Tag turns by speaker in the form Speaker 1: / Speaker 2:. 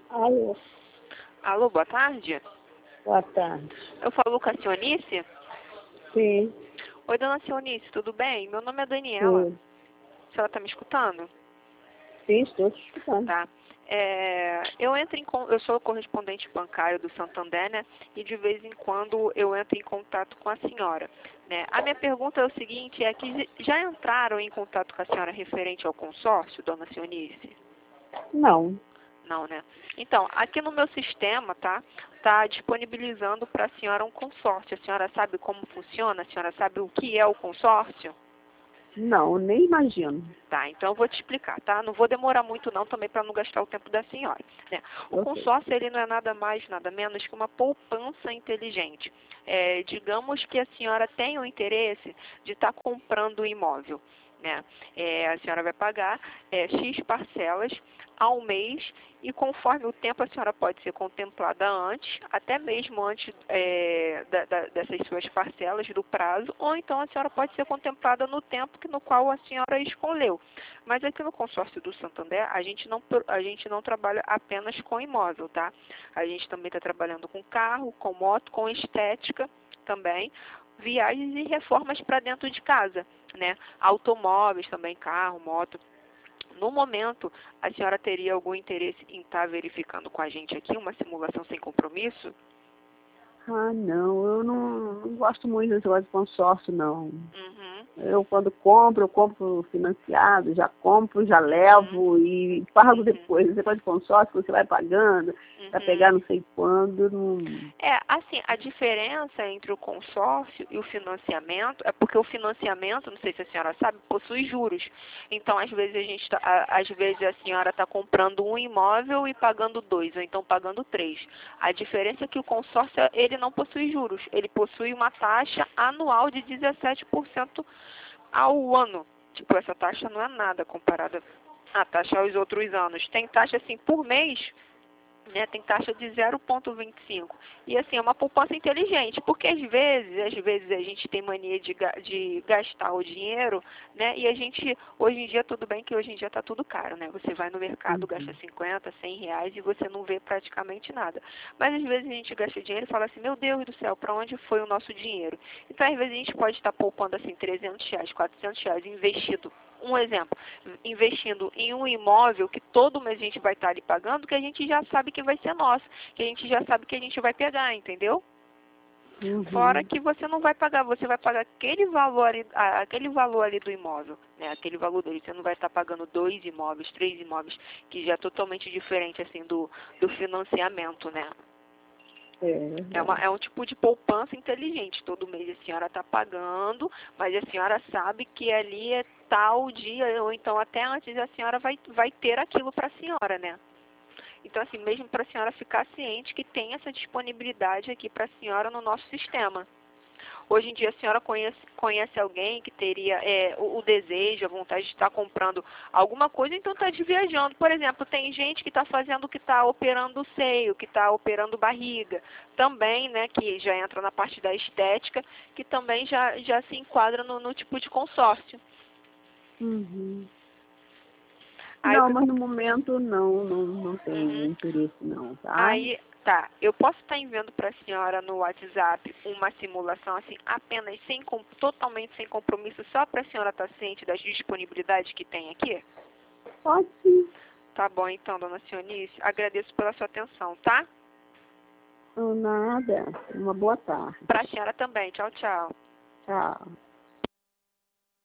Speaker 1: Alô,
Speaker 2: Alô, boa tarde.
Speaker 1: boa tarde.
Speaker 2: Eu falo com a Cionice?
Speaker 1: Sim,
Speaker 2: Oi, dona Cionice, tudo bem? Meu nome é Daniela.
Speaker 1: sim,
Speaker 2: A senhora está me escutando?
Speaker 1: sim, estou te escutando.
Speaker 2: Tá. Eu sou correspondente bancário do Santander, né? E de vez em quando eu entro em contato com a senhora, né? A minha pergunta é o seguinte, é que já entraram em contato com a senhora referente ao consórcio, dona Cionice?
Speaker 1: Não,
Speaker 2: Não, né? Então, aqui no meu sistema, tá disponibilizando para a senhora um consórcio. A senhora sabe como funciona? A senhora sabe o que é o consórcio?
Speaker 1: não, nem imagino.
Speaker 2: Tá, então eu vou te explicar, tá? Não vou demorar muito não, também para não gastar o tempo da senhora, né? O
Speaker 1: Ok.
Speaker 2: consórcio, ele não é nada mais, nada menos que uma poupança inteligente. Digamos que a senhora tem o interesse de estar comprando um imóvel, né? A senhora vai pagar X parcelas ao mês e conforme o tempo a senhora pode ser contemplada antes, até mesmo antes dessas suas parcelas do prazo, ou então a senhora pode ser contemplada no tempo no qual a senhora escolheu. Mas aqui no consórcio do Santander, a gente não trabalha apenas com imóvel, tá? A gente também está trabalhando com carro, com moto, com estética também, viagens e reformas para dentro de casa, né? Automóveis também, carro, moto. No momento, a senhora teria algum interesse em estar verificando com a gente aqui uma simulação sem compromisso?
Speaker 1: Ah, não, eu não gosto muito desse negócio de consórcio, não.
Speaker 2: Uhum,
Speaker 1: Quando eu compro financiado, já compro, já
Speaker 2: uhum,
Speaker 1: levo e pago
Speaker 2: uhum,
Speaker 1: depois. Esse negócio de consórcio, você vai pagando, vai
Speaker 2: uhum.
Speaker 1: pegar não sei quando, não...
Speaker 2: Assim, a diferença entre o consórcio e o financiamento é porque o financiamento, não sei se a senhora sabe, possui juros. Então, às vezes a senhora está comprando um imóvel e pagando dois, ou então pagando três. A diferença é que o consórcio, ele não possui juros. Ele possui uma taxa anual de 17% ao ano. Tipo, essa taxa não é nada comparada à taxa aos outros anos. Tem taxa, assim, por mês, né, tem taxa de 0,25. E assim, é uma poupança inteligente, porque às vezes a gente tem mania de gastar o dinheiro, né? E a gente, hoje em dia, tudo bem que hoje em dia está tudo caro, né? Você vai no mercado, gasta
Speaker 1: Uhum.
Speaker 2: 50, 100 reais e você não vê praticamente nada. Mas às vezes a gente gasta dinheiro e fala assim, meu Deus do céu, para onde foi o nosso dinheiro? Então às vezes a gente pode estar poupando assim 300 reais, 400 reais investido. Um exemplo, investindo em um imóvel que todo mês a gente vai estar ali pagando, que a gente já sabe que vai ser nosso, que a gente já sabe que a gente vai pegar, entendeu? Fora
Speaker 1: Uhum.
Speaker 2: que você não vai pagar, você vai pagar aquele valor ali do imóvel, né? Aquele valor dele. Você não vai estar pagando 2 imóveis, 3 imóveis, que já é totalmente diferente assim do financiamento, né?
Speaker 1: É verdade.
Speaker 2: É um tipo de poupança inteligente. Todo mês a senhora está pagando, mas a senhora sabe que ali é tal dia, ou então até antes a senhora vai ter aquilo para a senhora, né? Então, assim, mesmo para a senhora ficar ciente que tem essa disponibilidade aqui para a senhora no nosso sistema. Hoje em dia, a senhora conhece alguém que teria o desejo, a vontade de estar comprando alguma coisa, então está viajando. Por exemplo, tem gente que está fazendo, que está operando o seio, que está operando barriga. Também, né, que já entra na parte da estética, que também já se enquadra no tipo de consórcio.
Speaker 1: Uhum.
Speaker 2: Aí, o
Speaker 1: Não,
Speaker 2: que,
Speaker 1: mas no momento não tenho
Speaker 2: Uhum.
Speaker 1: interesse não, tá?
Speaker 2: Aí, tá. Eu posso estar enviando para a senhora no WhatsApp uma simulação assim, apenas totalmente sem compromisso, só para a senhora estar ciente das disponibilidades que tem aqui?
Speaker 1: Pode sim.
Speaker 2: Tá bom, então, dona Cionice. Agradeço pela sua atenção, tá?
Speaker 1: Não, nada. Uma boa tarde.
Speaker 2: Para a senhora também. Tchau, tchau.
Speaker 1: Tchau.